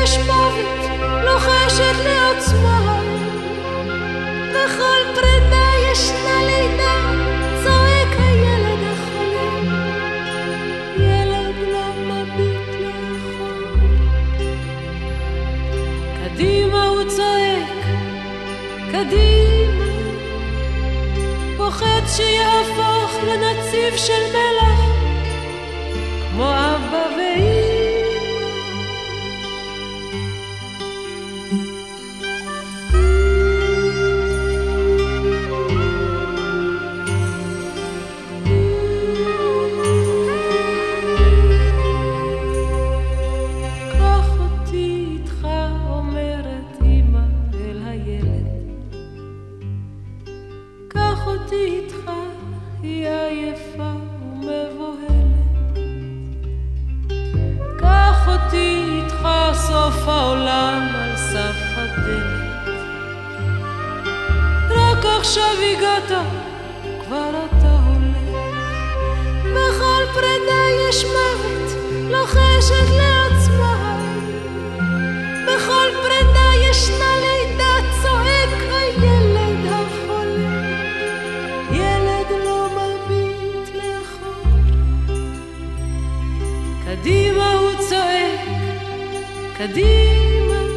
יש מוות לוחשת לעוצמה, בכל פרידה ישנה לידה, צועק הילד החולם, ילד לא מביט לאחור. קדימה הוא צועק, קדימה, פוחד שיהפוך לנציב של מלך, כמו אבא ואמא. אותי איתך, היא עייפה ומבוהלת. קח אותי איתך, סוף העולם על סף הדלת. רק עכשיו הגעת, כבר אתה הולך. בכל פרידה יש מוות לוחשת לעצמה, בכל פרידה ישנה לידה, צועק הילד החולם, ילד לא מביט לאחור. קדימה הוא צועק, קדימה,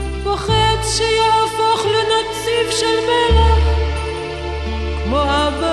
פוחד שיהפוך לנציב של מלך, כמו אבא